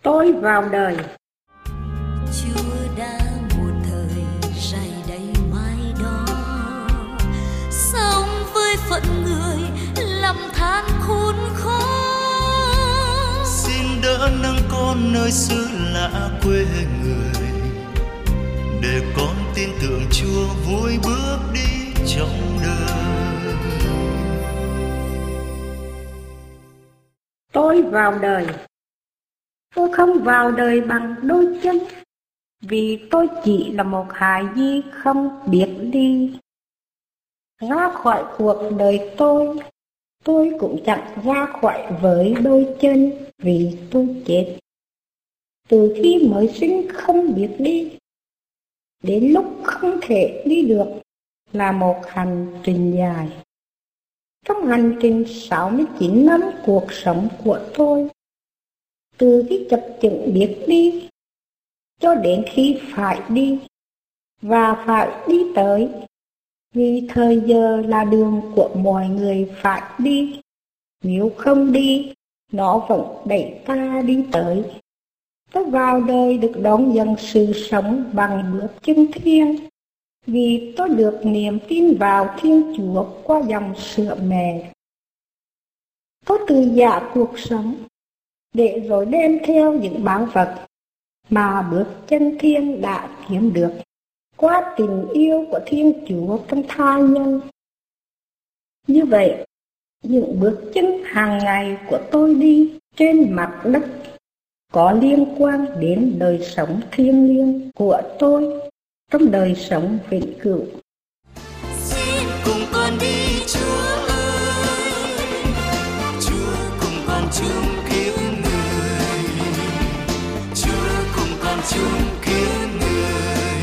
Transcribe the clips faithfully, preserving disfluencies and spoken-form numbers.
Tôi vào đời. Chúa đã một thời rày đầy mai đó, sống với phận người lầm than khốn khó. Xin đỡ nâng con nơi xứ lạ quê người, để con tin tưởng Chúa vui bước đi trong đời. Tôi vào đời. Tôi không vào đời bằng đôi chân, vì tôi chỉ là một hài nhi không biết đi. Ra khỏi cuộc đời tôi, tôi cũng chẳng ra khỏi với đôi chân, vì tôi chết. Từ khi mới sinh không biết đi, đến lúc không thể đi được, là một hành trình dài. Trong hành trình sáu mươi chín năm cuộc sống của tôi, từ khi chập chững biết đi, cho đến khi phải đi, và phải đi tới, vì thời giờ là đường của mọi người phải đi. Nếu không đi, nó vẫn đẩy ta đi tới. Tôi vào đời được đón nhận sự sống bằng bước chân thiêng, vì tôi được niềm tin vào Thiên Chúa qua dòng sữa mẹ. Tôi từ giả cuộc sống, để rồi đem theo những bảo vật mà bước chân thiêng đã kiếm được qua tình yêu của Thiên Chúa trong tha nhân. Như vậy, những bước chân hàng ngày của tôi đi trên mặt đất có liên quan đến đời sống thiêng liêng của tôi trong đời sống vĩnh cửu. Xin cùng con đi Chúa ơi, Chúa cùng con chung kiếp người, Chúa cùng con chung kiếp người.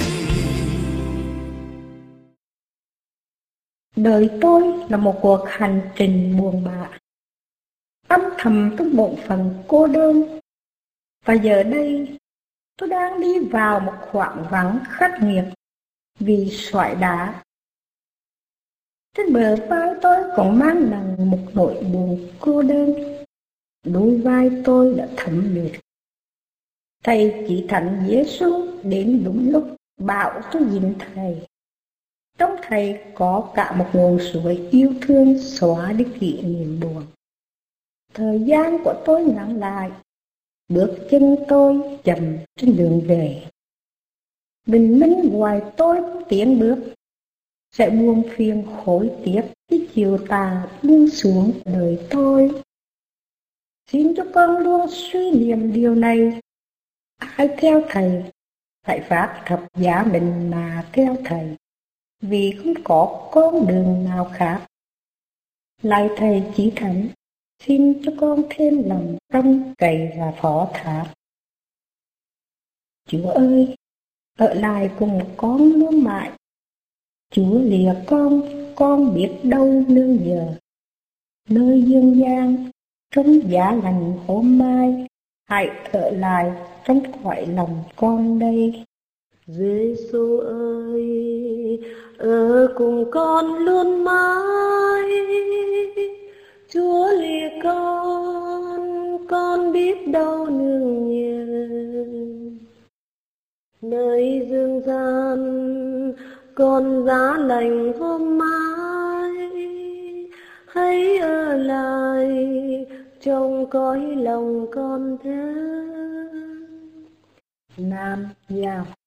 Đời tôi là một cuộc hành trình buồn bã, âm thầm trong bổn phận cô đơn. Và giờ đây, tôi đang đi vào một khoảng vắng khắc nghiệt vì xoài đá. Trên bờ vai tôi còn mang nặng một nỗi buồn cô đơn. Đôi vai tôi đã thấm liệt. Thầy chỉ thánh Giêsu đến đúng lúc bảo tôi nhìn Thầy. Trong Thầy có cả một nguồn suối yêu thương xóa đi kỷ niệm buồn. Thời gian của tôi ngắn lại, bước chân tôi chậm trên đường về. Bình minh ngoài tôi tiến bước, sẽ buông phiền hối tiếc khi chiều tà buông xuống đời tôi. Xin cho con luôn suy niệm điều này. Ai theo Thầy, phải phát thập giá mình mà theo Thầy, vì không có con đường nào khác. Lạy Thầy chỉ thánh, xin cho con thêm lòng trông cậy và phó thác. Chúa ơi, ở lại cùng con luôn mãi. Chúa lìa con, con biết đâu nương giờ. Nơi dương gian, trong giá lành hôm mai, hãy ở lại trong cõi lòng con đây. Giêsu ơi, ở cùng con luôn mãi. Chúa lìa con, con biết đâu nương nhờ. Nơi dương gian, con giá lành hôm mai, hãy ở lại trong cõi lòng con thế. Nam Giao.